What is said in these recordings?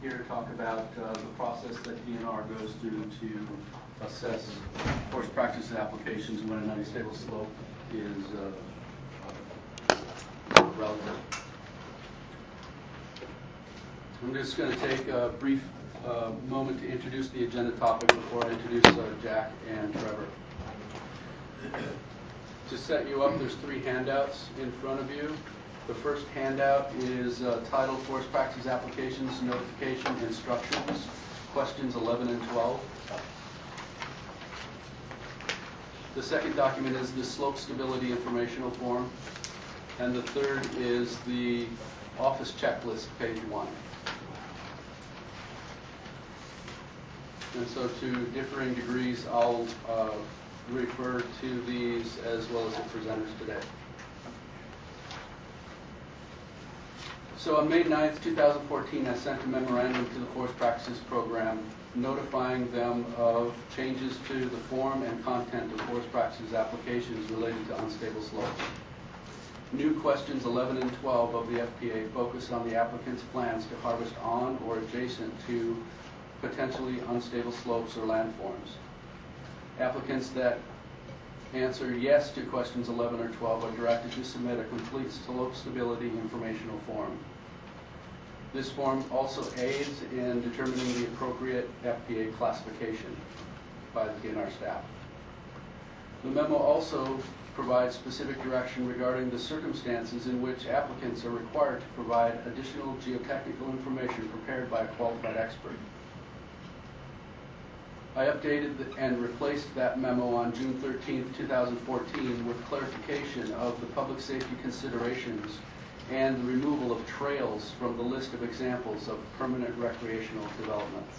here to talk about the process that DNR goes through to assess forest practices applications when an unstable slope is relevant. I'm just going to take a brief moment to introduce the agenda topic before I introduce Jack and Trevor. To set you up, there's 3 handouts in front of you. The first handout is titled Forest Practices Applications Notification Instructions, questions 11 and 12. The second document is the Slope Stability Informational Form. And the third is the Office Checklist, page 1. And so to differing degrees, I'll refer to these as well as the presenters today. So on May 9th, 2014, I sent a memorandum to the Forest Practices Program notifying them of changes to the form and content of forest practices applications related to unstable slopes. New questions 11 and 12 of the FPA focus on the applicant's plans to harvest on or adjacent to potentially unstable slopes or landforms. Applicants that answer yes to questions 11 or 12 are directed to submit a complete slope stability informational form. This form also aids in determining the appropriate FPA classification by the DNR staff. The memo also provides specific direction regarding the circumstances in which applicants are required to provide additional geotechnical information prepared by a qualified expert. I updated and replaced that memo on June 13, 2014 with clarification of the public safety considerations and the removal of trails from the list of examples of permanent recreational developments.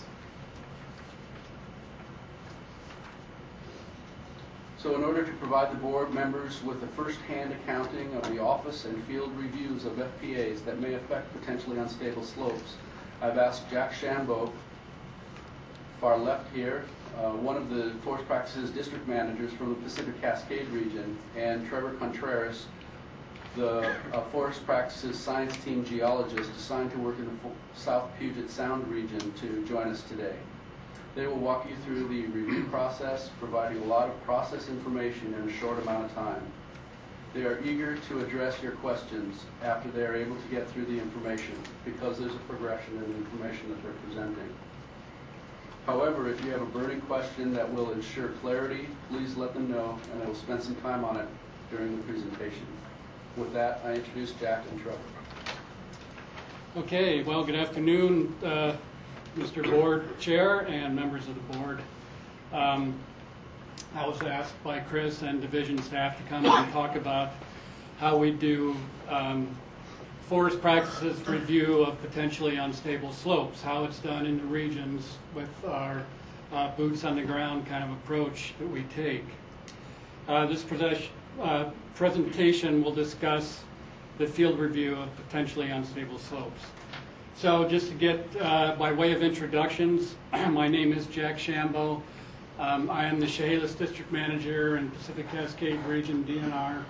So in order to provide the board members with a first-hand accounting of the office and field reviews of FPAs that may affect potentially unstable slopes, I've asked Jack Shambo, far left here, one of the forest practices district managers from the Pacific Cascade region, and Trevor Contreras, the forest practices science team geologist assigned to work in the South Puget Sound region, to join us today. They will walk you through the review process, providing a lot of process information in a short amount of time. They are eager to address your questions after they are able to get through the information, because there's a progression in the information that they're presenting. However, if you have a burning question that will ensure clarity, please let them know, and I will spend some time on it during the presentation. With that, I introduce Jack and Trevor. Okay, well, good afternoon, Mr. Board Chair and members of the board. I was asked by Chris and division staff to come and talk about how we do forest practices review of potentially unstable slopes, how it's done in the regions with our boots on the ground kind of approach that we take. This presentation will discuss the field review of potentially unstable slopes. So just to get by way of introductions, my name is Jack Shambo. I am the Chehalis District Manager in Pacific Cascade Region, DNR.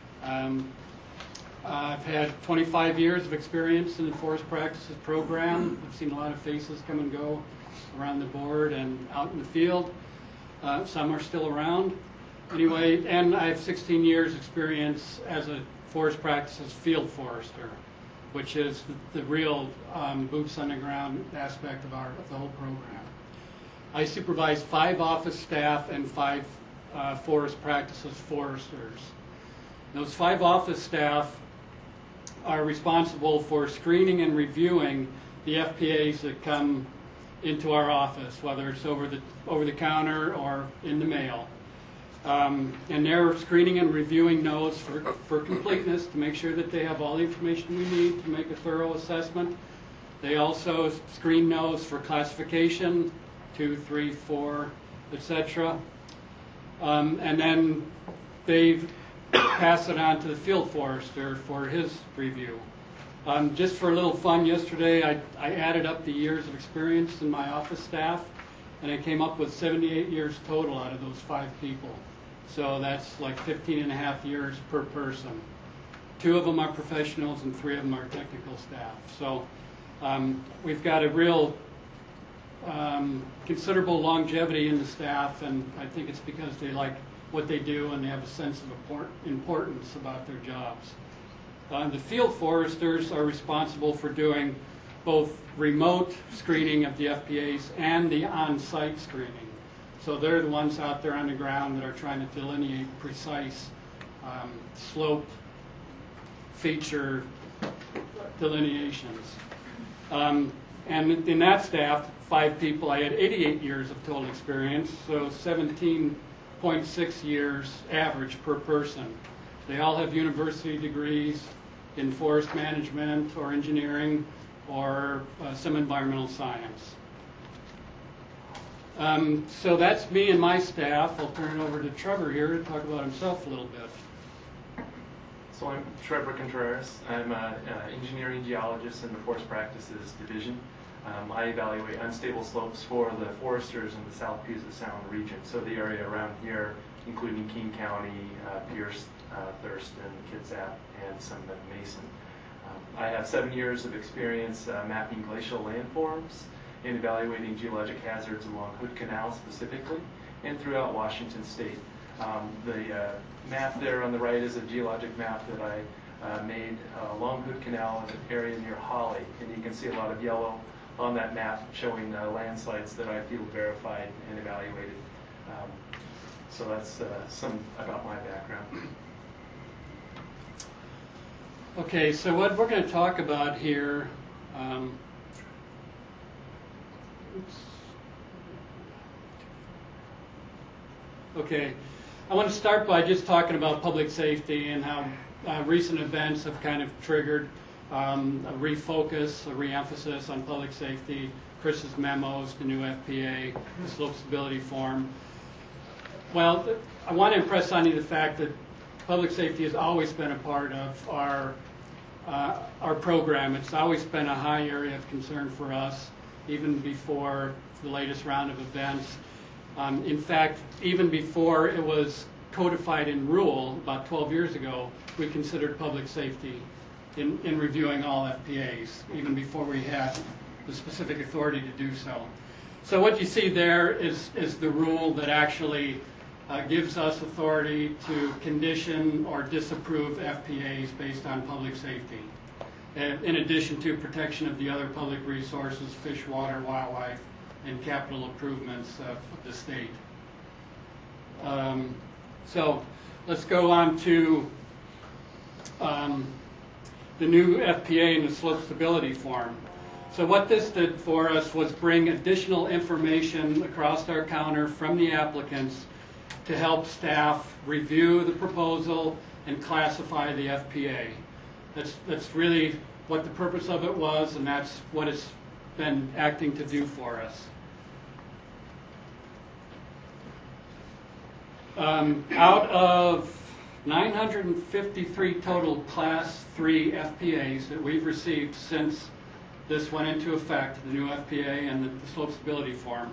I've had 25 years of experience in the forest practices program. I've seen a lot of faces come and go around the board and out in the field. Some are still around. Anyway, and I have 16 years experience as a forest practices field forester, which is the real boots on the ground aspect of the whole program. I supervise 5 office staff and 5 forest practices foresters. Those 5 office staff are responsible for screening and reviewing the FPAs that come into our office, whether it's over the counter or in the mail. And they're screening and reviewing those for completeness, to make sure that they have all the information we need to make a thorough assessment. They also screen those for classification, 2, 3, 4, etc. And then they pass it on to the field forester for his review. Just for a little fun, yesterday I added up the years of experience in my office staff, and I came up with 78 years total out of those 5 people. So that's like 15 and a half years per person. 2 of them are professionals and 3 of them are technical staff. So We've got a real considerable longevity in the staff, and I think it's because they like what they do and they have a sense of importance about their jobs. The field foresters are responsible for doing both remote screening of the FPAs and the on-site screening. So they're the ones out there on the ground that are trying to delineate precise slope feature delineations. And in that staff, 5 people, I had 88 years of total experience, so 17.6 years average per person. They all have university degrees in forest management or engineering or some environmental science. So that's me and my staff. I'll turn it over to Trevor here to talk about himself a little bit. So I'm Trevor Contreras. I'm an engineering geologist in the Forest Practices Division. I evaluate unstable slopes for the foresters in the South Puget Sound region, so the area around here, including King County, Pierce, Thurston, Kitsap, and some of Mason. I have 7 years of experience mapping glacial landforms and evaluating geologic hazards along Hood Canal specifically and throughout Washington State. The map there on the right is a geologic map that I made along Hood Canal in an area near Holly, and you can see a lot of yellow on that map showing landslides that I field verified and evaluated. So that's some about my background. Okay, so what we're going to talk about here, okay, I want to start by just talking about public safety and how recent events have kind of triggered a refocus, a reemphasis on public safety, Chris's memos, the new FPA, the slope stability form. Well, I want to impress on you the fact that public safety has always been a part of our program. It's always been a high area of concern for us, even before the latest round of events. In fact, even before it was codified in rule about 12 years ago, we considered public safety in reviewing all FPAs, even before we had the specific authority to do so. So what you see there is the rule that actually gives us authority to condition or disapprove FPAs based on public safety, in addition to protection of the other public resources, fish, water, wildlife, and capital improvements of the state. So let's go on to the new FPA and the slope stability form. So what this did for us was bring additional information across our counter from the applicants to help staff review the proposal and classify the FPA. That's really what the purpose of it was, and that's what it's been acting to do for us. Out of 953 total Class 3 FPAs that we've received since this went into effect, the new FPA and the slope stability form,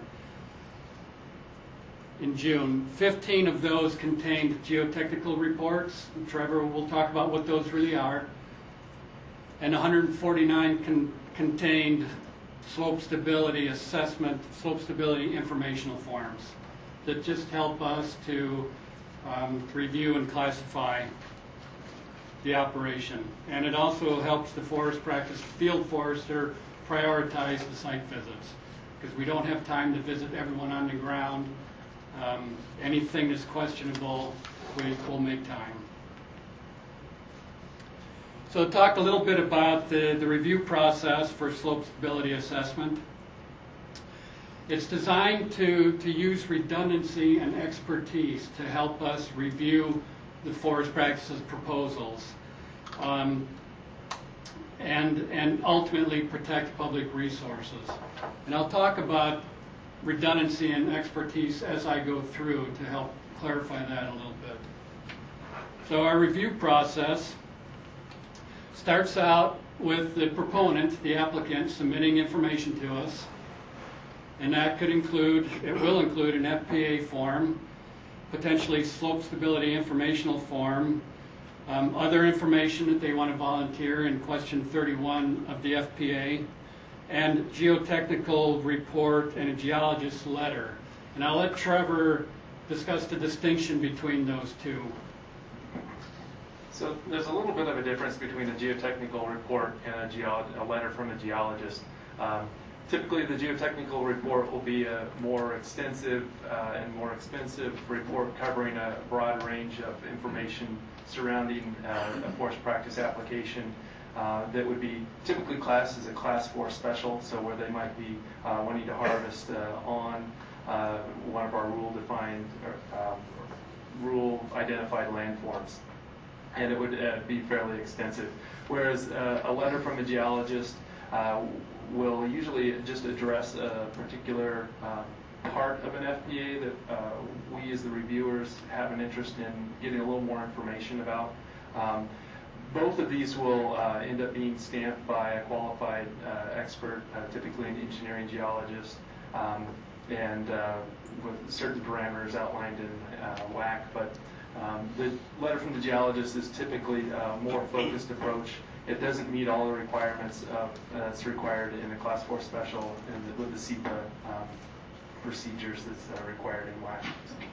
in June, 15 of those contained geotechnical reports. And Trevor will talk about what those really are. And 149 contained slope stability assessment, slope stability informational forms that just help us to review and classify the operation. And it also helps the forest practice field forester prioritize the site visits, because we don't have time to visit everyone on the ground. Anything that's questionable, we'll make time. So talk a little bit about the review process for slope stability assessment. It's designed to use redundancy and expertise to help us review the forest practices proposals and ultimately protect public resources. And I'll talk about redundancy and expertise as I go through to help clarify that a little bit. So our review process starts out with the proponent, the applicant, submitting information to us. And that will include an FPA form, potentially slope stability informational form, other information that they want to volunteer in question 31 of the FPA, and geotechnical report and a geologist's letter. And I'll let Trevor discuss the distinction between those two. So there's a little bit of a difference between a geotechnical report and a letter from a geologist. Typically, the geotechnical report will be a more extensive and more expensive report covering a broad range of information surrounding a forest practice application that would be typically classed as a Class 4 special, so where they might be wanting to harvest on one of our rule-identified landforms. And it would be fairly extensive. Whereas a letter from a geologist will usually just address a particular part of an FPA that we as the reviewers have an interest in getting a little more information about. Both of these will end up being stamped by a qualified expert, typically an engineering geologist, and with certain parameters outlined in WAC. But the letter from the geologist is typically a more focused approach. It doesn't meet all the requirements that's required in a Class 4 special and with the SEPA procedures that's required in WAC.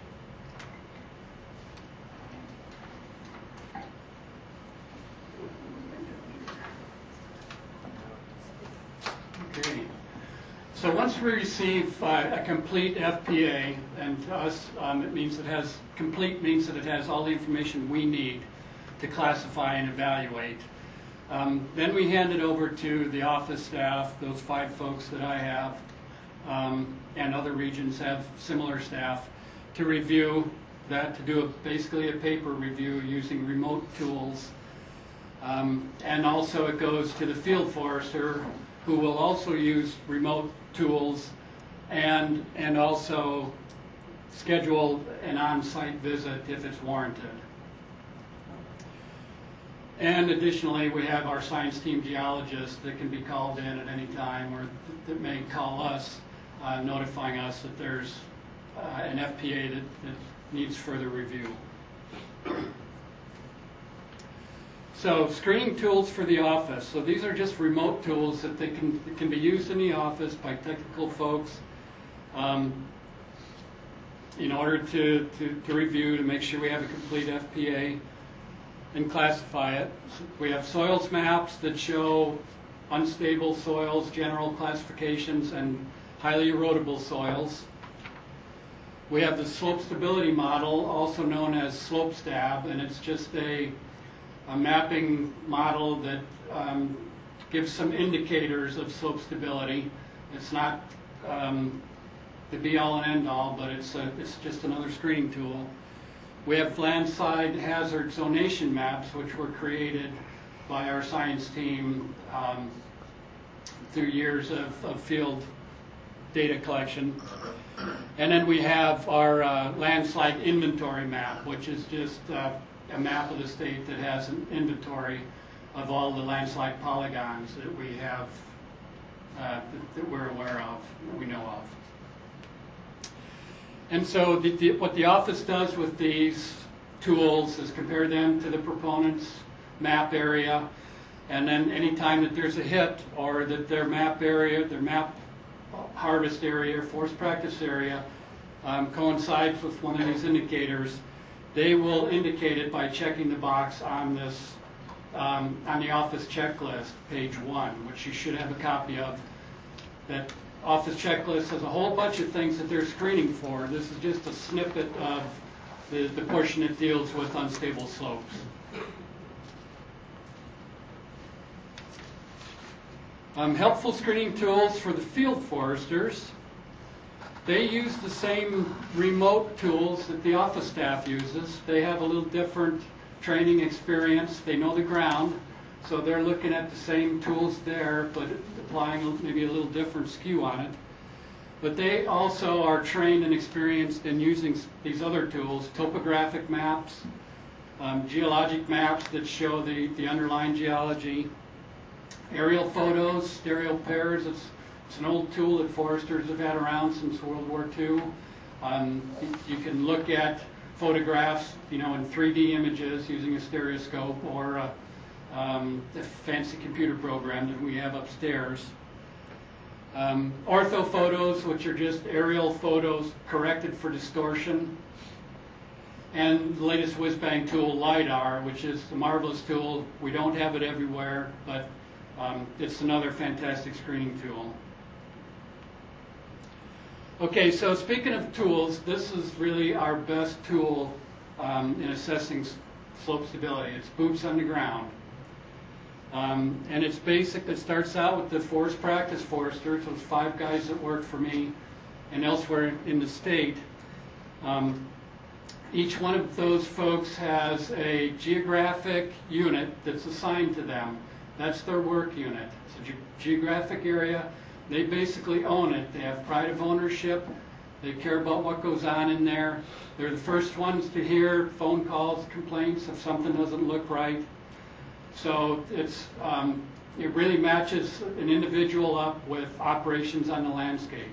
Okay. So once we receive a complete FPA, and to us it means it has complete means that it has all the information we need to classify and evaluate. Then we hand it over to the office staff, those 5 folks that I have, and other regions have similar staff, to review that, to do basically a paper review using remote tools. And also it goes to the field forester, who will also use remote tools and also schedule an on-site visit if it's warranted. And additionally, we have our science team geologist that can be called in at any time, or that may call us, notifying us that there's an FPA that needs further review. So screening tools for the office. So these are just remote tools that can be used in the office by technical folks in order to review, to make sure we have a complete FPA and classify it. We have soils maps that show unstable soils, general classifications, and highly erodible soils. We have the slope stability model, also known as SlopeStab, and it's just a mapping model that gives some indicators of slope stability. It's not the be-all and end-all, but it's just another screening tool. We have landside hazard zonation maps, which were created by our science team through years of field data collection. And then we have our landslide inventory map, which is just a map of the state that has an inventory of all the landslide polygons that we have, that we're aware of, that we know of. And so what the office does with these tools is compare them to the proponent's map area, and then any time that there's a hit or that their map area, their map harvest area, forest practice area coincides with one of these indicators, they will indicate it by checking the box on this, on the office checklist, page 1, which you should have a copy of. That office checklist has a whole bunch of things that they're screening for. This is just a snippet of the portion that deals with unstable slopes. Helpful screening tools for the field foresters. They use the same remote tools that the office staff uses. They have a little different training experience. They know the ground, so they're looking at the same tools there, but applying maybe a little different skew on it. But they also are trained and experienced in using these other tools, topographic maps, geologic maps that show the underlying geology, aerial photos, stereo pairs. It's an old tool that foresters have had around since World War II. You can look at photographs, in 3D images using a stereoscope or a fancy computer program that we have upstairs. Ortho photos, which are just aerial photos corrected for distortion. And the latest whiz-bang tool, LiDAR, which is a marvelous tool. We don't have it everywhere, but it's another fantastic screening tool. Okay, so speaking of tools, this is really our best tool in assessing slope stability. It's boots on the ground. And it's basic. It starts out with the forest practice foresters, those 5 guys that work for me and elsewhere in the state. Each one of those folks has a geographic unit that's assigned to them. That's their work unit. It's a geographic area. They basically own it. They have pride of ownership. They care about what goes on in there. They're the first ones to hear phone calls, complaints if something doesn't look right. So it really matches an individual up with operations on the landscape.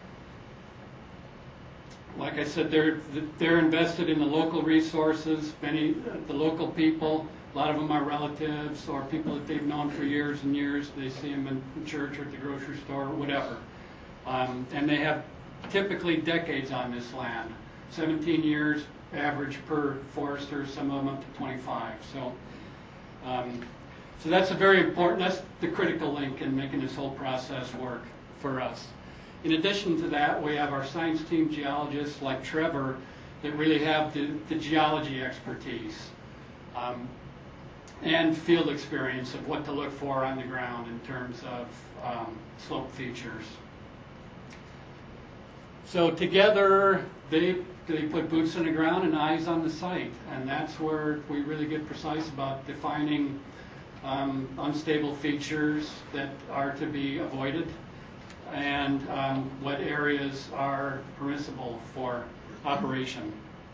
Like I said, they're invested in the local resources, the local people. A lot of them are relatives or people that they've known for years and years. They see them in church or at the grocery store or whatever. And they have typically decades on this land. 17 years average per forester, some of them up to 25. So that's a very important, that's the critical link in making this whole process work for us. In addition to that, we have our science team geologists like Trevor that really have the geology expertise and field experience of what to look for on the ground in terms of slope features. So together, they put boots on the ground and eyes on the site, and that's where we really get precise about defining unstable features that are to be avoided and what areas are permissible for operation.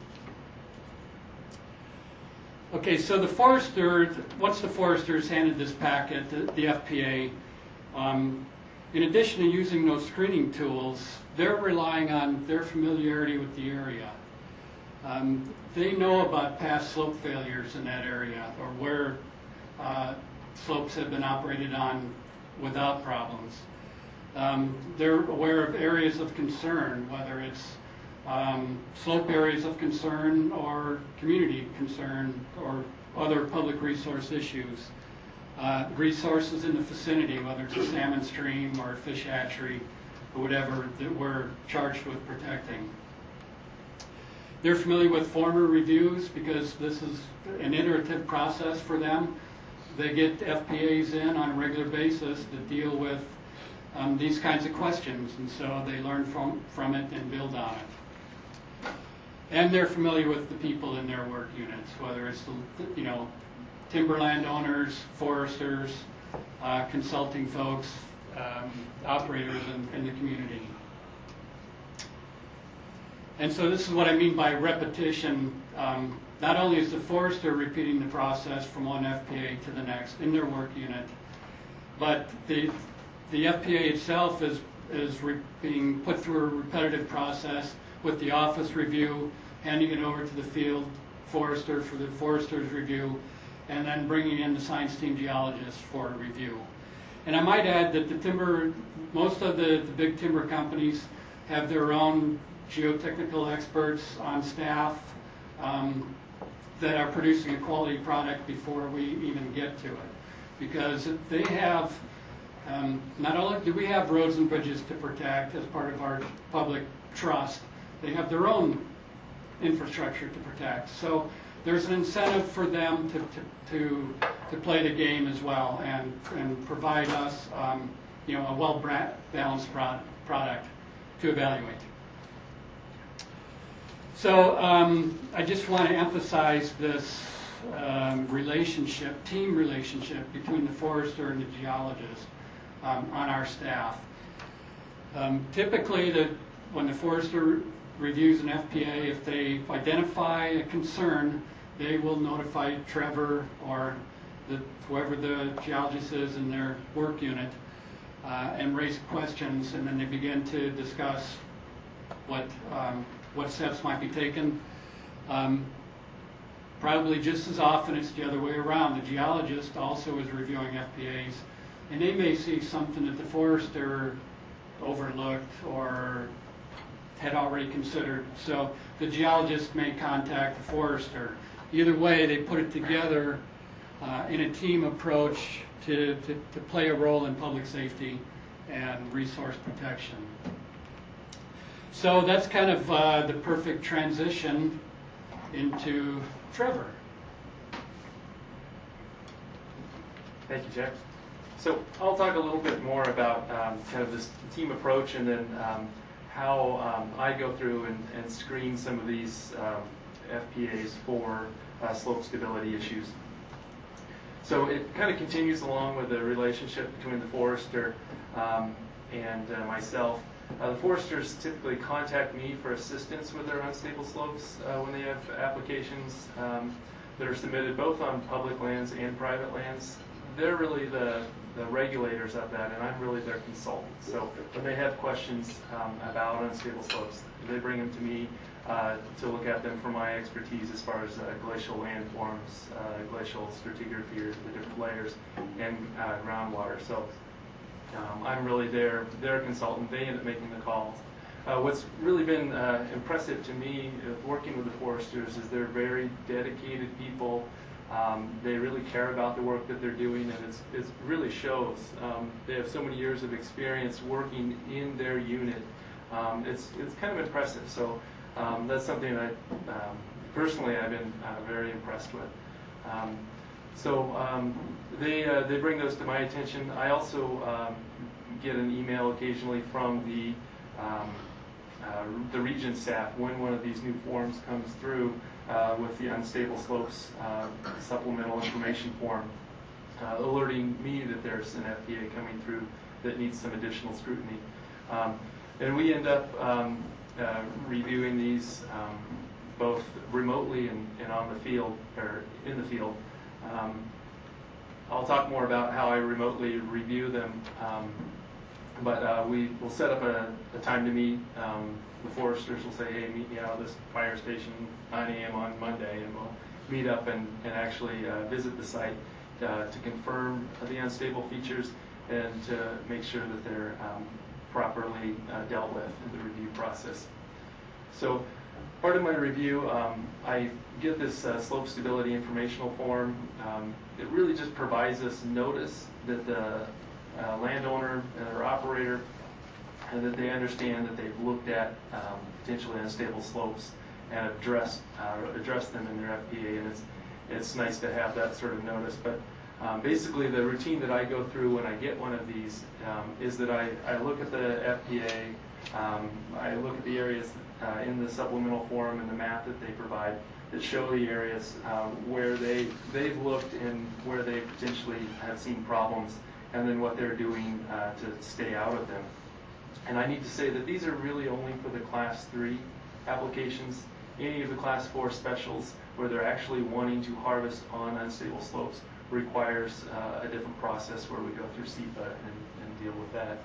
Okay, so the forester, once the foresters handed this packet, the FPA, in addition to using those screening tools, they're relying on their familiarity with the area. They know about past slope failures in that area or where slopes have been operated on without problems. They're aware of areas of concern, whether it's slope areas of concern or community concern or other public resource issues. Resources in the vicinity, whether it's a salmon stream or a fish hatchery or whatever that we're charged with protecting. They're familiar with former reviews because this is an iterative process for them. They get FPAs in on a regular basis to deal with these kinds of questions, and so they learn from it and build on it. And they're familiar with the people in their work units, whether it's timberland owners, foresters, consulting folks, operators in the community. And so this is what I mean by repetition. Not only is the forester repeating the process from one FPA to the next in their work unit, but the FPA itself is being put through a repetitive process with the office review, handing it over to the field forester for the forester's review, and then bringing in the science team geologists for a review. And I might add that most of the big timber companies have their own geotechnical experts on staff that are producing a quality product before we even get to it. Because they have, not only do we have roads and bridges to protect as part of our public trust, they have their own infrastructure to protect. So there's an incentive for them to play the game as well and provide us a well-balanced product to evaluate. So I just want to emphasize this team relationship between the forester and the geologist on our staff. Typically, when the forester reviews an FPA, if they identify a concern, they will notify Trevor or whoever the geologist is in their work unit and raise questions, and then they begin to discuss what steps might be taken. Probably just as often it's the other way around. The geologist also is reviewing FPAs, and they may see something that the forester overlooked or had already considered. So the geologist may contact the forester. Either way, they put it together in a team approach to play a role in public safety and resource protection. So that's kind of the perfect transition into Trevor. Thank you, Jack. So I'll talk a little bit more about kind of this team approach, and then how I go through and screen some of these FPAs for slope stability issues. So it kind of continues along with the relationship between the forester and myself. The foresters typically contact me for assistance with their unstable slopes when they have applications that are submitted both on public lands and private lands. They're really the regulators of that, and I'm really their consultant. So when they have questions about unstable slopes, they bring them to me to look at them for my expertise as far as glacial landforms, glacial stratigraphy, or the different layers, and groundwater. So I'm really their consultant. They end up making the calls. What's really been impressive to me working with the foresters is they're very dedicated people. They really care about the work that they're doing, and it really shows. They have so many years of experience working in their unit. It's kind of impressive. So that's something that personally I've been very impressed with. They bring those to my attention. I also get an email occasionally from the region staff when one of these new forms comes through with the unstable slopes supplemental information form, alerting me that there's an FPA coming through that needs some additional scrutiny. And we end up reviewing these both remotely and on the field, or in the field. I'll talk more about how I remotely review them, but we will set up a time to meet. The foresters will say, hey, meet me out of this fire station 9 a.m. on Monday, and we'll meet up and actually visit the site to confirm the unstable features and to make sure that they're properly dealt with in the review process. So part of my review, I get this slope stability informational form. It really just provides us notice that the landowner or operator, and that they understand that they've looked at potentially unstable slopes and addressed them in their FPA, and it's nice to have that sort of notice. But basically the routine that I go through when I get one of these is that I look at the FPA, I look at the areas in the supplemental form and the map that they provide that show the areas where they've looked and where they potentially have seen problems, and then what they're doing to stay out of them. And I need to say that these are really only for the Class 3 applications. Any of the Class 4 specials where they're actually wanting to harvest on unstable slopes requires a different process where we go through SEPA and deal with that.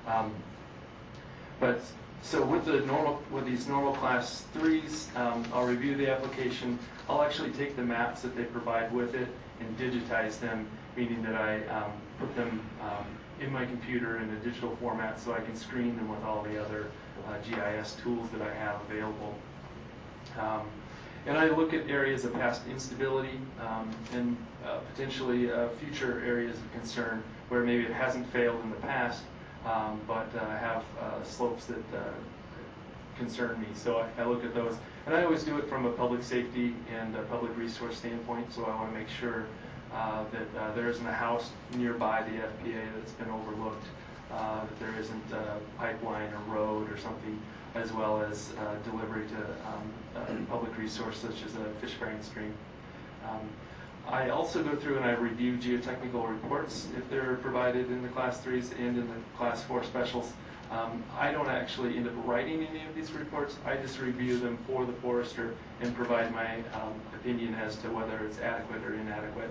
But so with these normal Class 3s, I'll review the application. I'll actually take the maps that they provide with it and digitize them, meaning that I put them in my computer in a digital format so I can screen them with all the other GIS tools that I have available. And I look at areas of past instability and potentially future areas of concern where maybe it hasn't failed in the past, but have slopes that concern me. So I look at those. And I always do it from a public safety and a public resource standpoint, so I want to make sure that there isn't a house nearby the FPA that's been overlooked, that there isn't a pipeline or road or something, as well as delivery to a public resource such as a fish-bearing stream. I also go through and I review geotechnical reports if they're provided in the Class 3s and in the Class 4 specials. I don't actually end up writing any of these reports. I just review them for the forester and provide my opinion as to whether it's adequate or inadequate.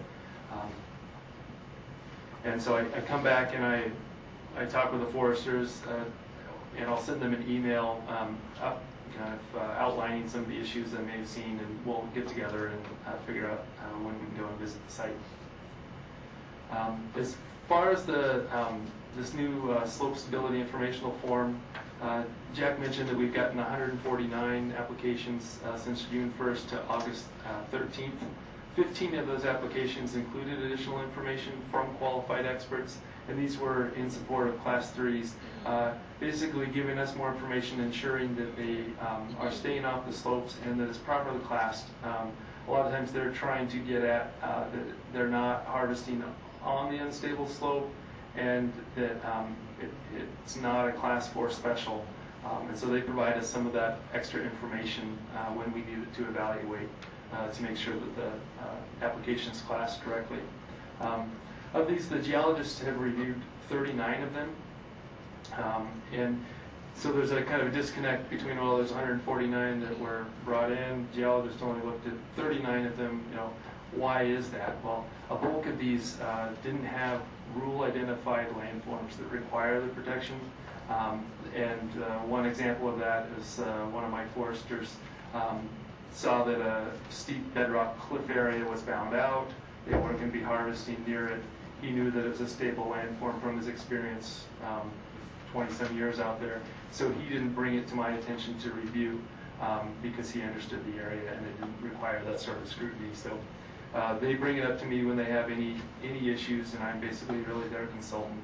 And so I come back and I talk with the foresters, and I'll send them an email outlining some of the issues I may have seen, and we'll get together and figure out when we can go and visit the site. As far as this new slope stability informational form, Jack mentioned that we've gotten 149 applications since June 1st to August 13th. 15 of those applications included additional information from qualified experts, and these were in support of Class 3s, basically giving us more information, ensuring that they are staying off the slopes and that it's properly classed. A lot of times they're trying to get at that they're not harvesting on the unstable slope, and that it's not a Class 4 special. And so they provide us some of that extra information when we need it to evaluate to make sure that the application is classed correctly. Of these, the geologists have reviewed 39 of them. And so there's a kind of a disconnect between all those 149 that were brought in. Geologists only looked at 39 of them. You know, why is that? Well, a bulk of these didn't have rule-identified landforms that require the protection. And one example of that is one of my foresters saw that a steep bedrock cliff area was bound out. They weren't going to be harvesting near it. He knew that it was a stable landform from his experience 20-some years out there. So he didn't bring it to my attention to review because he understood the area and it didn't require that sort of scrutiny. So they bring it up to me when they have any issues, and I'm basically really their consultant.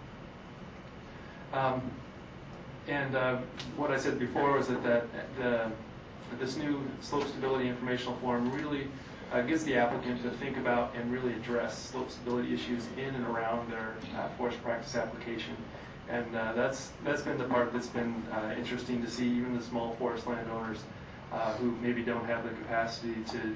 What I said before was that this new slope stability informational form really gives the applicant to think about and really address slope stability issues in and around their forest practice application. And that's been the part that's been interesting to see. Even the small forest landowners who maybe don't have the capacity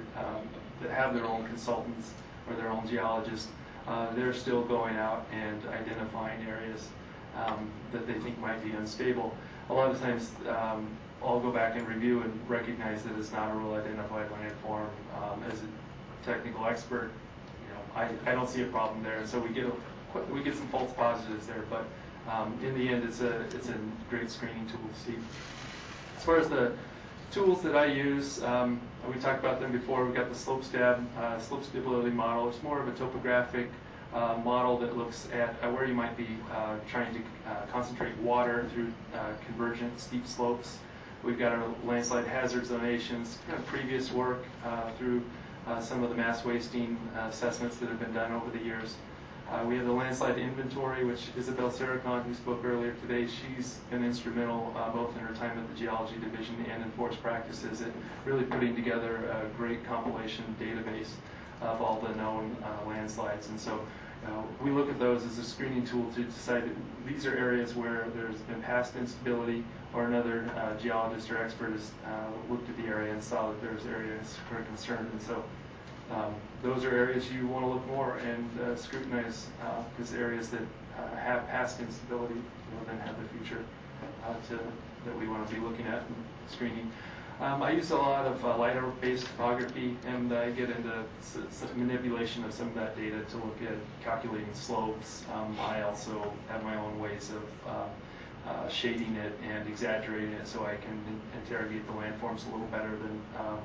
to have their own consultants or their own geologists, they're still going out and identifying areas that they think might be unstable. A lot of times I'll go back and review and recognize that it's not a rule identified landform. As a technical expert, you know, I don't see a problem there, so we get some false positives there, but in the end it's a great screening tool to see. As far as the tools that I use, we talked about them before. We've got the slope stability model. It's more of a topographic model that looks at where you might be trying to concentrate water through convergent steep slopes. We've got our landslide hazard zonations, kind of previous work through some of the mass wasting assessments that have been done over the years. We have the landslide inventory, which Isabel Saracon, who spoke earlier today, she's been instrumental both in her time at the Geology Division and in forest practices at really putting together a great compilation database of all the known landslides. And so we look at those as a screening tool to decide that these are areas where there's been past instability, or another geologist or expert has looked at the area and saw that there's areas for concern. And so those are areas you want to look more and scrutinize, because areas that have past instability then have the future that we want to be looking at and screening. I use a lot of LiDAR-based topography, and I get into some manipulation of some of that data to look at calculating slopes. I also have my own ways of shading it and exaggerating it so I can interrogate the landforms a little better than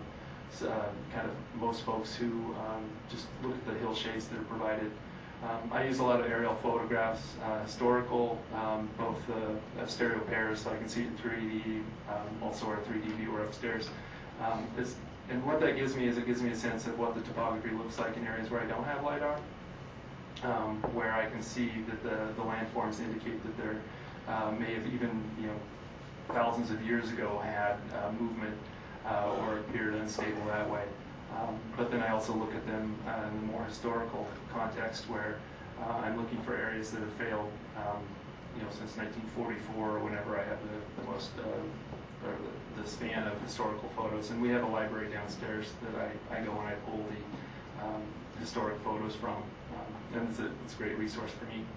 kind of most folks who just look at the hill shades that are provided. I use a lot of aerial photographs, historical, both stereo pairs, so I can see it in 3D, also our 3D viewer upstairs. And what that gives me is it gives me a sense of what the topography looks like in areas where I don't have LiDAR, where I can see that the landforms indicate that there may have even, thousands of years ago had movement or appeared unstable that way. But then I also look at them in a more historical context where I'm looking for areas that have failed, since 1944 or whenever I have the most, or the span of historical photos. And we have a library downstairs that I go and I pull the historic photos from, and it's a great resource for me.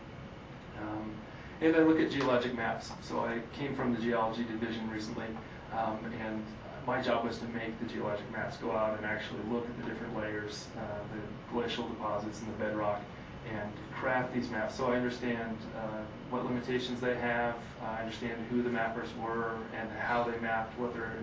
And I look at geologic maps. So I came from the Geology Division recently, and my job was to make the geologic maps go out and actually look at the different layers, the glacial deposits and the bedrock, and craft these maps so I understand what limitations they have, I understand who the mappers were and how they mapped, what their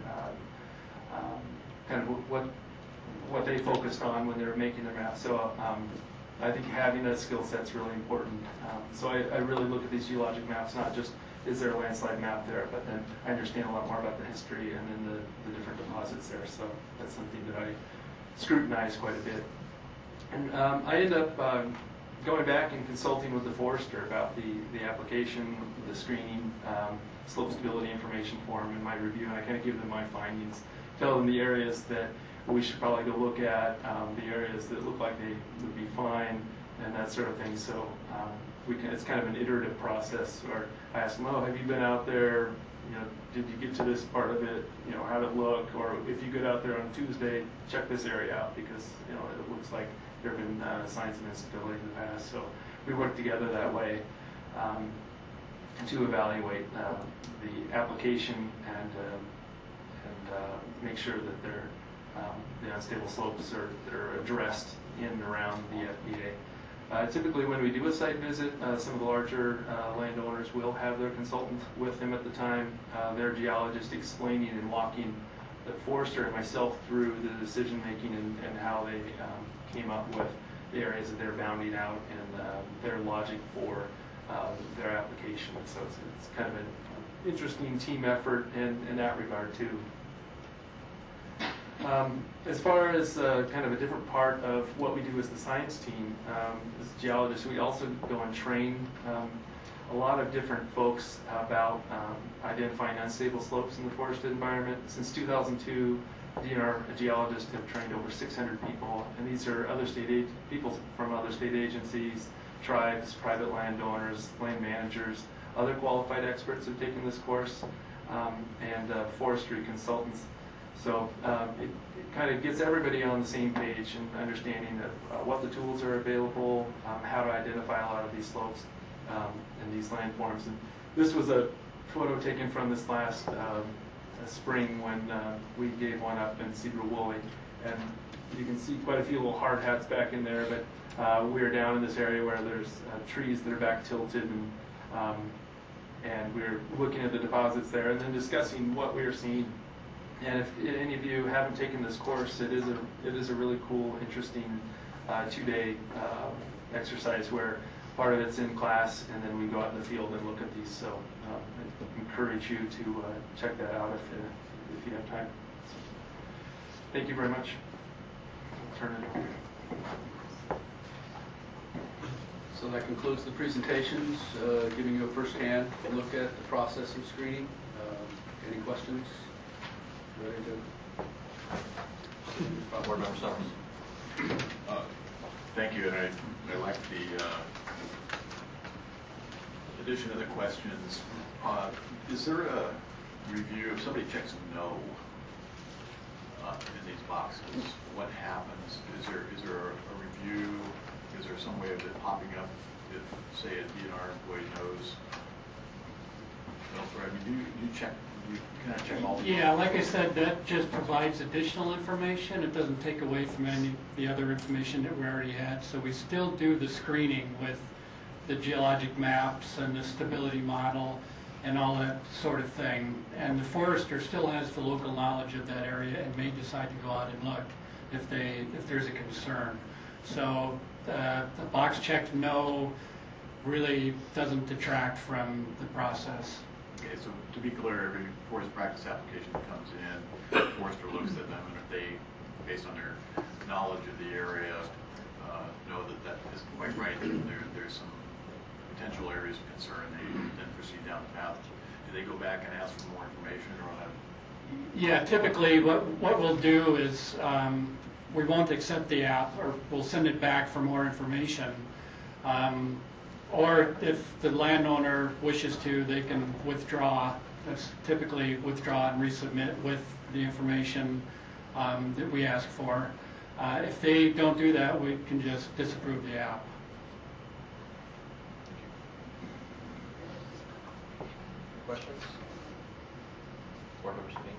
kind of what they focused on when they were making their maps. So I think having that skill set's really important. So I really look at these geologic maps, not just is there a landslide map there, but then I understand a lot more about the history and then the different deposits there. So that's something that I scrutinize quite a bit. And I end up going back and consulting with the forester about the application, the screening, slope stability information form in my review, and I kind of give them my findings, tell them the areas that we should probably go look at, the areas that look like they would be fine, and that sort of thing. So it's kind of an iterative process where I ask them, oh, have you been out there? You know, did you get to this part of it? You know, how'd it look? Or if you get out there on Tuesday, check this area out because, you know, it looks like there have been signs of instability in the past. So we work together that way to evaluate the application and make sure that the unstable slopes are addressed in and around the FPA. Typically when we do a site visit, some of the larger landowners will have their consultant with them at the time, their geologist explaining and walking the forester and myself through the decision making and how they came up with the areas that they're bounding out and their logic for their application. So it's kind of an interesting team effort in that regard too. As far as kind of a different part of what we do as the science team, as geologists, we also go and train a lot of different folks about identifying unstable slopes in the forested environment. Since 2002, DNR geologists have trained over 600 people, and these are people from other state agencies, tribes, private landowners, land managers, other qualified experts have taken this course, and forestry consultants. So it kind of gets everybody on the same page and understanding of what the tools are available, how to identify a lot of these slopes and these landforms. And this was a photo taken from this last spring when we gave one up in Cedar Woolley. And you can see quite a few little hard hats back in there, but we're down in this area where there's trees that are back tilted and we're looking at the deposits there and then discussing what we are seeing. And if any of you haven't taken this course, it is a really cool, interesting 2-day exercise where part of it's in class and then we go out in the field and look at these. So I encourage you to check that out if you have time. So, thank you very much. I'll turn it over. So that concludes the presentations, giving you a first-hand look at the process of screening. Any questions? Ready to? Board Member Summers. Thank you, and I like the addition of the questions. Is there a review, if somebody checks no in these boxes, what happens? Is there a review? Is there some way of it popping up if, say, a DNR employee knows elsewhere? I mean, do you check? Can I check all the Yeah, like I said, that just provides additional information. It doesn't take away from any of the other information that we already had. So we still do the screening with the geologic maps and the stability model and all that sort of thing. And the forester still has the local knowledge of that area and may decide to go out and look if there's a concern. So the box checked no really doesn't detract from the process. Okay, so to be clear, every forest practice application that comes in, the forester looks at them, and if they, based on their knowledge of the area, know that isn't quite right, and there's some potential areas of concern, they then proceed down the path. Do they go back and ask for more information, or have? Yeah, typically what we'll do is we won't accept the app, or we'll send it back for more information. Or if the landowner wishes to, they can withdraw. That's typically withdraw and resubmit with the information that we ask for. If they don't do that, we can just disapprove the app. Questions? Board Member Spinning?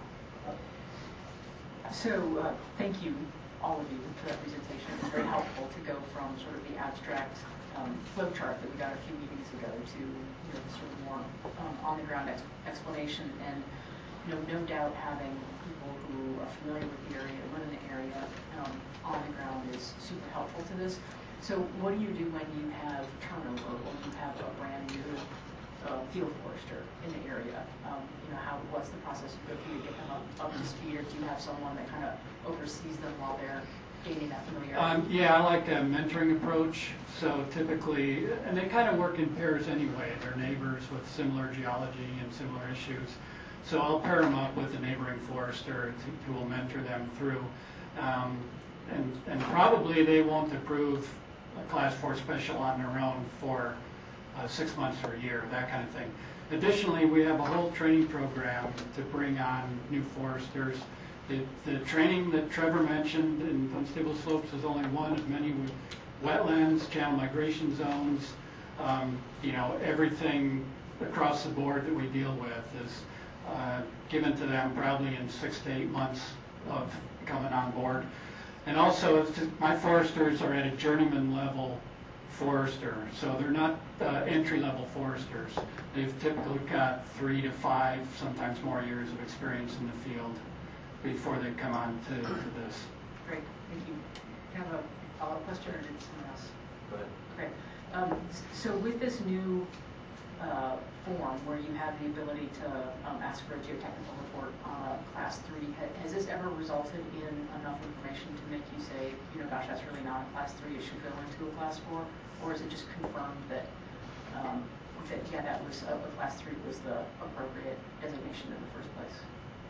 So thank you, all of you, for that presentation. It was very helpful to go from sort of the abstract flow chart that we got a few meetings ago to sort of more on-the-ground explanation. And no doubt having people who are familiar with the area, live in the area, on the ground is super helpful to this. So what do you do when you have turnover or you have a brand new field forester in the area? What's the process you go through to get them up to speed, or do you have someone that kind of oversees them while they're gaining that familiarity? Yeah, I like a mentoring approach. So typically, and they kind of work in pairs anyway. They're neighbors with similar geology and similar issues. So I'll pair them up with a neighboring forester who will mentor them through. And probably they won't approve a Class 4 special on their own for 6 months or a year, that kind of thing. Additionally, we have a whole training program to bring on new foresters. The training that Trevor mentioned in unstable slopes is only one of many with wetlands, channel migration zones, everything across the board that we deal with is given to them probably in 6 to 8 months of coming on board. And also, my foresters are at a journeyman level forester, so they're not entry-level foresters. They've typically got 3 to 5, sometimes more years of experience in the field before they come on to this. Great, thank you. Do you have a follow-up question, or did someone else? Go ahead. Great. So with this new form where you have the ability to ask for a geotechnical report on a Class 3, has this ever resulted in enough information to make you say, gosh, that's really not a Class 3, it should go into a Class 4? Or is it just confirmed that, that was a Class 3 was the appropriate designation in the first place?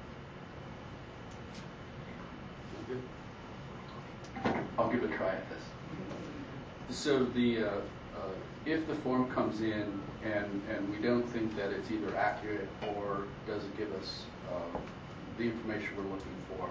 I'll give a try at this. So if the form comes in and we don't think that it's either accurate or doesn't give us the information we're looking for,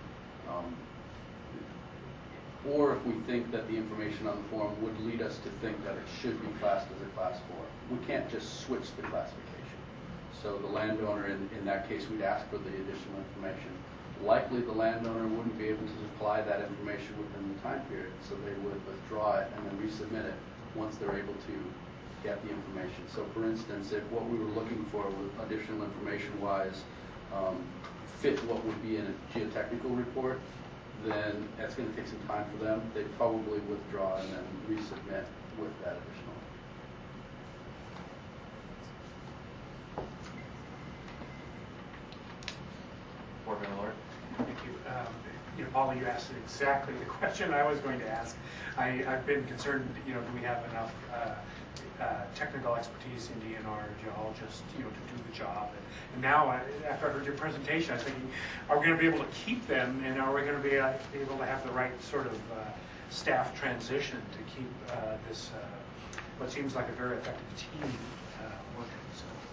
or if we think that the information on the form would lead us to think that it should be classed as a Class 4, we can't just switch the classification. So the landowner, in that case, we'd ask for the additional information. Likely the landowner wouldn't be able to supply that information within the time period, so they would withdraw it and then resubmit it once they're able to get the information. So for instance, if what we were looking for with additional information-wise fit what would be in a geotechnical report, then that's going to take some time for them. They'd probably withdraw and then resubmit with that additional. Board Member Lord. Thank you. Paula, you asked exactly the question I was going to ask. I've been concerned, do we have enough technical expertise in DNR geologists, to do the job? And now, after I heard your presentation, I was thinking, are we going to be able to keep them, and are we going to be able to have the right sort of staff transition to keep this, what seems like a very effective team working?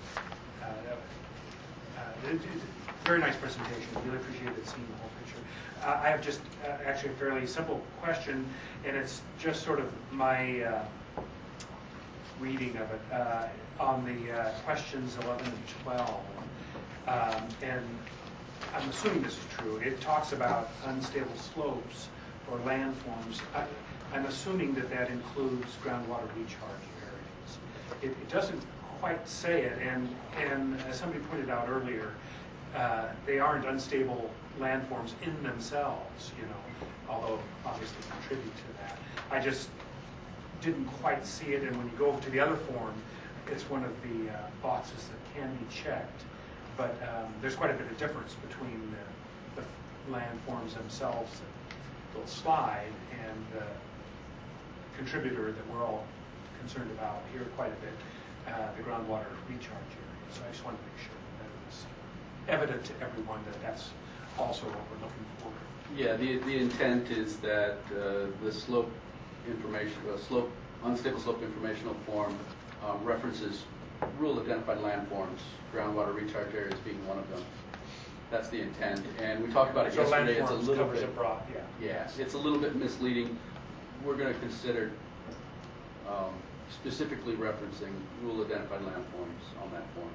So, very nice presentation. Really appreciated seeing the whole picture. I have just actually a fairly simple question, and it's just sort of my reading of it on the questions 11 and 12. And I'm assuming this is true. It talks about unstable slopes or landforms. I'm assuming that includes groundwater recharge areas. It doesn't quite say it, and as somebody pointed out earlier, they aren't unstable landforms in themselves, although obviously contribute to that. I just didn't quite see it, and when you go over to the other form, it's one of the boxes that can be checked. But there's quite a bit of difference between the landforms themselves that will slide and the contributor that we're all concerned about here quite a bit, the groundwater recharge area. So I just wanted to make sure that it was evident to everyone that that's also what we're looking for. Yeah, the intent is that the slope information, unstable slope informational form references rule identified landforms, groundwater recharge areas being one of them. That's the intent, and we talked about it yesterday. It's a little covers bit it broad, yeah. Yeah, it's a little bit misleading. We're going to consider specifically referencing rule identified landforms on that form.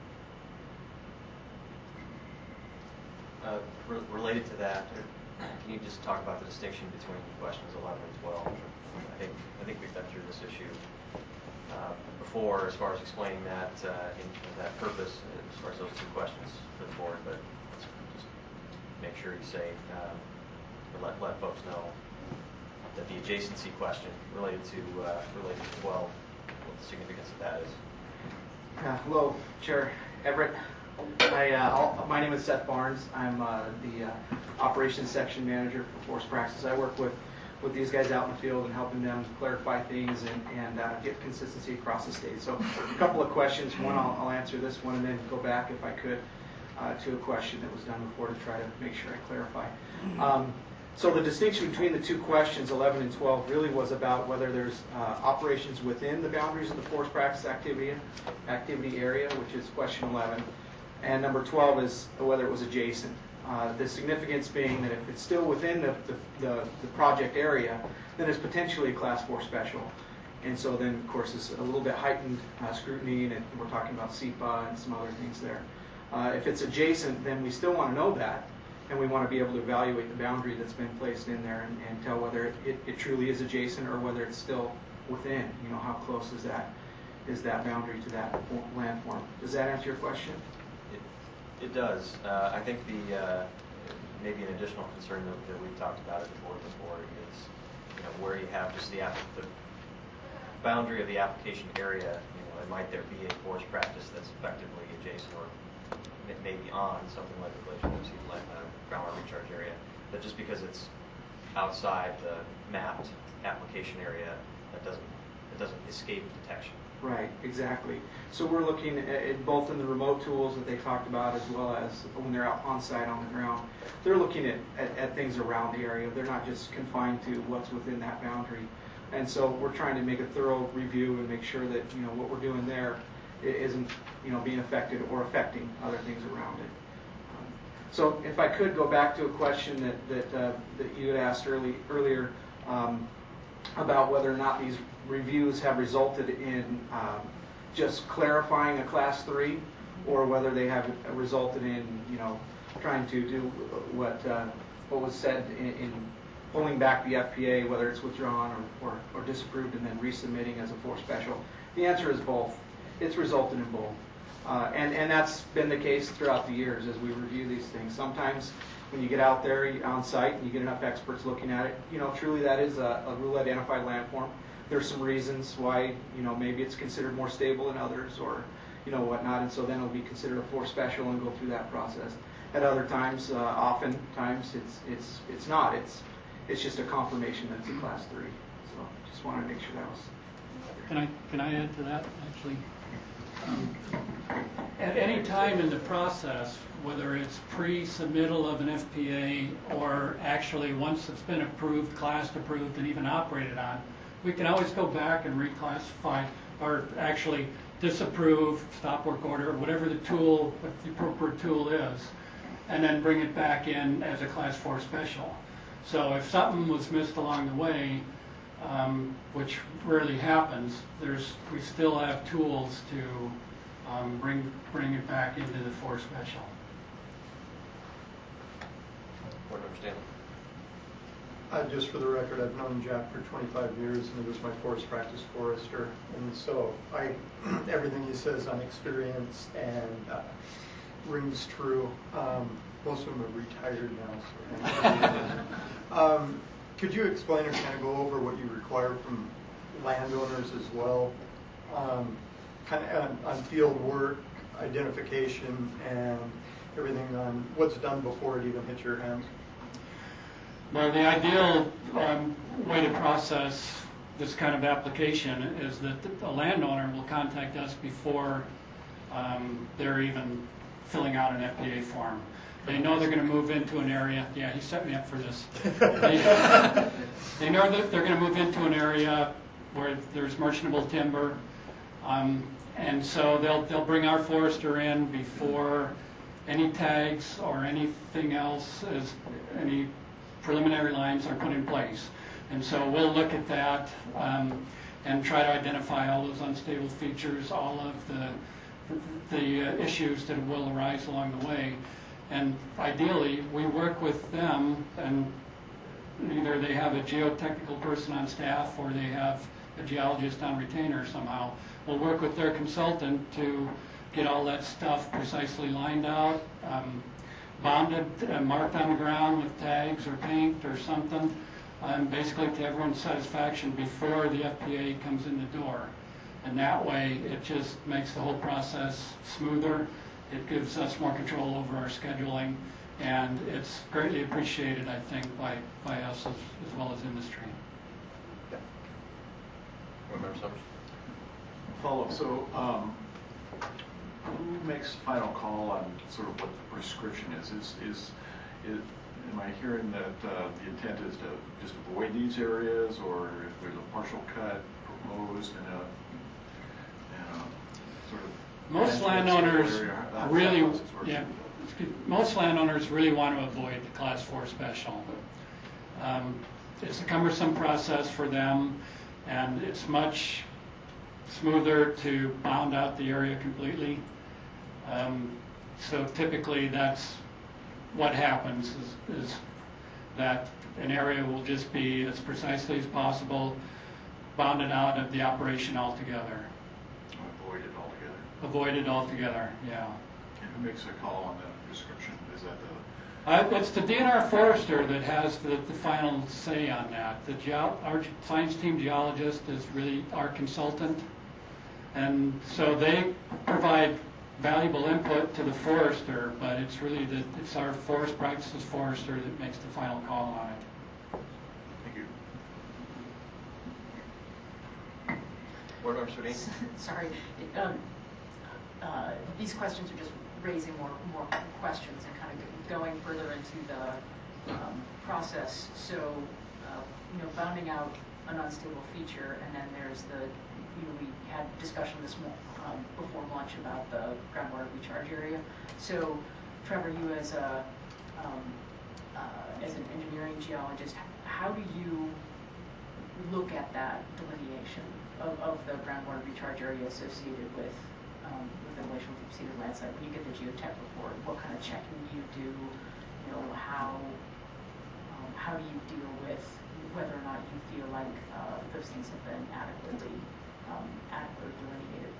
Related to that, can you just talk about the distinction between questions 11 and 12? I think we've been through this issue before, as far as explaining that that purpose, as far as those two questions for the board. But let's just make sure you say or let folks know that the adjacency question related to 12, what the significance of that is. Hello, Chair Everett. My name is Seth Barnes. I'm the Operations Section Manager for Forest Practices. I work with these guys out in the field and helping them clarify things and get consistency across the state. So a couple of questions. One, I'll answer this one and then go back, if I could, to a question that was done before to try to make sure I clarify. So the distinction between the two questions, 11 and 12, really was about whether there's operations within the boundaries of the forest practice activity area, which is question 11. And number 12 is whether it was adjacent. The significance being that if it's still within the project area, then it's potentially a Class 4 special. And so then, of course, it's a little bit heightened scrutiny, and we're talking about SEPA and some other things there. If it's adjacent, then we still want to know that, and we want to be able to evaluate the boundary that's been placed in there and tell whether it truly is adjacent or whether it's still within. You know, how close is that boundary to that landform? Does that answer your question? It does. I think maybe an additional concern that we've talked about at the board before is, where you have just the boundary of the application area. And might there be a forest practice that's effectively adjacent or maybe on something like the glacial groundwater recharge area, but just because it's outside the mapped application area, it doesn't escape detection. Right, exactly. So we're looking at both in the remote tools that they talked about as well as when they're out on site on the ground. They're looking at things around the area. They're not just confined to what's within that boundary. And so we're trying to make a thorough review and make sure that what we're doing there isn't being affected or affecting other things around it. So if I could go back to a question that you had asked earlier about whether or not these reviews have resulted in just clarifying a Class 3, or whether they have resulted in trying to do what was said in pulling back the FPA, whether it's withdrawn or disapproved and then resubmitting as a forest special. The answer is both. It's resulted in both. And that's been the case throughout the years as we review these things. Sometimes when you get out there on site and you get enough experts looking at it, truly that is a rule identified landform. There's some reasons why, maybe it's considered more stable than others or, whatnot, and so then it'll be considered a forest special and go through that process. At other times, oftentimes it's not. It's just a confirmation that it's a Class 3. So just wanted to make sure that was. Can I add to that, actually? At any time in the process, whether it's pre-submittal of an FPA or actually once it's been approved, class approved, and even operated on, we can always go back and reclassify or actually disapprove, stop work order, whatever the tool, what the appropriate tool is, and then bring it back in as a Class 4 special. So if something was missed along the way, which rarely happens, we still have tools to bring it back into the 4 special. Board Member Stanley. Just for the record, I've known Jack for 25 years, and he was my forest practice forester. And so everything he says on experience and rings true. Most of them are retired now. So could you explain or kind of go over what you require from landowners as well, kind of on field work, identification, and everything on what's done before it even hits your hands? Well, the ideal way to process this kind of application is that the landowner will contact us before they're even filling out an FPA form. They know they're going to move into an area. Yeah, he set me up for this. They know that they're going to move into an area where there's merchantable timber, and so they'll bring our forester in before any tags or anything else, any preliminary lines are put in place. And so we'll look at that and try to identify all those unstable features, all of the issues that will arise along the way. And ideally, we work with them, and either they have a geotechnical person on staff or they have a geologist on retainer somehow. We'll work with their consultant to get all that stuff precisely lined out, bonded, marked on the ground with tags or paint or something, basically to everyone's satisfaction before the FPA comes in the door. And that way, it just makes the whole process smoother. It gives us more control over our scheduling, and it's greatly appreciated, I think, by us as well as industry. Board Member Summers? Follow-up. So, who makes final call on sort of what the prescription is? Am I hearing that the intent is to just avoid these areas, or if there's a partial cut proposed in a sort of Most landowners really, most landowners really want to avoid the Class 4 special. It's a cumbersome process for them, and it's much smoother to bound out the area completely. So typically that's what happens is that an area will just be as precisely as possible bounded out of the operation altogether. avoid it altogether? Avoid it altogether, yeah. And who makes a call on that prescription? Is that the... It's the DNR forester that has the final say on that. Our science team geologist is really our consultant, and so they provide valuable input to the forester, but it's really it's our forest practices forester that makes the final call on it. Thank you. Board Member Swedien? Sorry. These questions are just raising more questions and kind of going further into the process. So, bounding out an unstable feature, and then there's we had discussion this morning before lunch about the groundwater recharge area. So, Trevor, you as an engineering geologist, how do you look at that delineation of the groundwater recharge area associated with ventilation from seeded landside? When you get the geotech report, what kind of checking do you do? How do you deal with whether or not you feel like those things have been adequately delineated?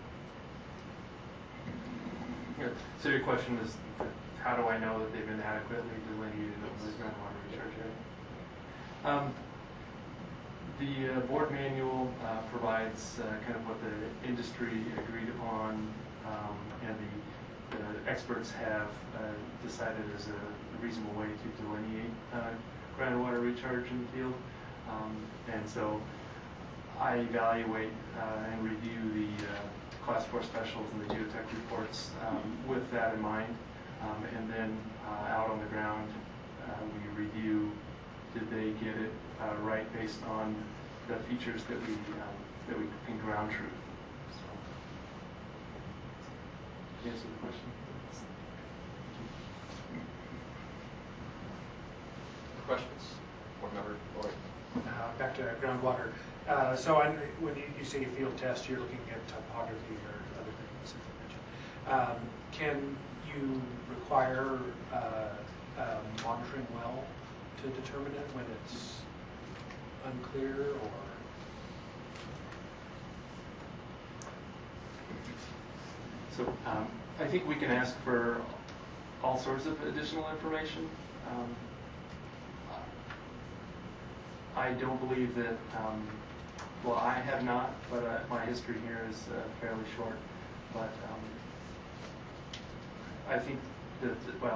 So your question is, how do I know that they've been adequately delineated over the groundwater recharge area? The board manual provides kind of what the industry agreed upon, and the experts have decided is a reasonable way to delineate groundwater recharge in the field. And so I evaluate and review the Class 4 specials and the geotech reports with that in mind. And then out on the ground, we review, did they get it right based on the features that we can ground truth. So, answer the question. Questions? Board Member Lloyd? Back to groundwater. So when you say field test, you're looking at topography or other things, as you mentioned. Can you require a monitoring well to determine it when it's unclear, or? So I think we can ask for all sorts of additional information. I don't believe that, well, I have not, but my history here is fairly short. But I think that, well,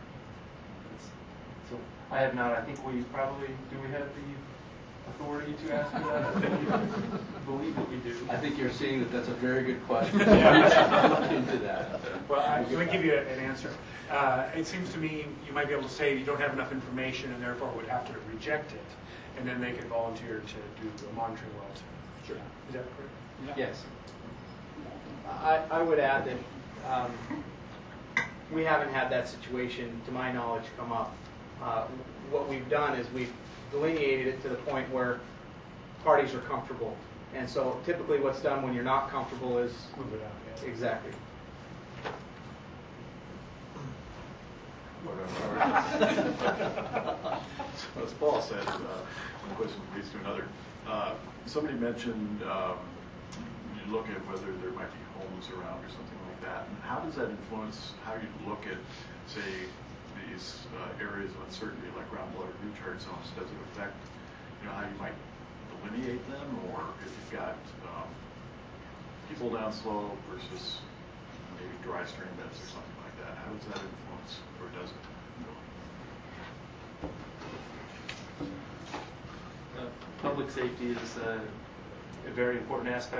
so I have not. I think we probably, do we have the authority to ask for that? I believe that we do. I think you're seeing that that's a very good question. Yeah. Look into that. Well, let me give you an answer. It seems to me you might be able to say you don't have enough information and therefore would have to reject it, and then they could volunteer to do a monitoring well. Sure. Is that correct? Yes. I would add that we haven't had that situation, to my knowledge, come up. What we've done is we've delineated it to the point where parties are comfortable. And so typically what's done when you're not comfortable is... Move it out. Yeah. Exactly. So as Paul said, one question leads to another. Somebody mentioned you look at whether there might be homes around or something like that. And how does that influence how you look at, say, these areas of uncertainty like groundwater recharge zones, does it affect, how you might delineate them, or if you've got people downslope versus maybe dry stream beds or something like that? How does that influence, or does it? Public safety is a very important aspect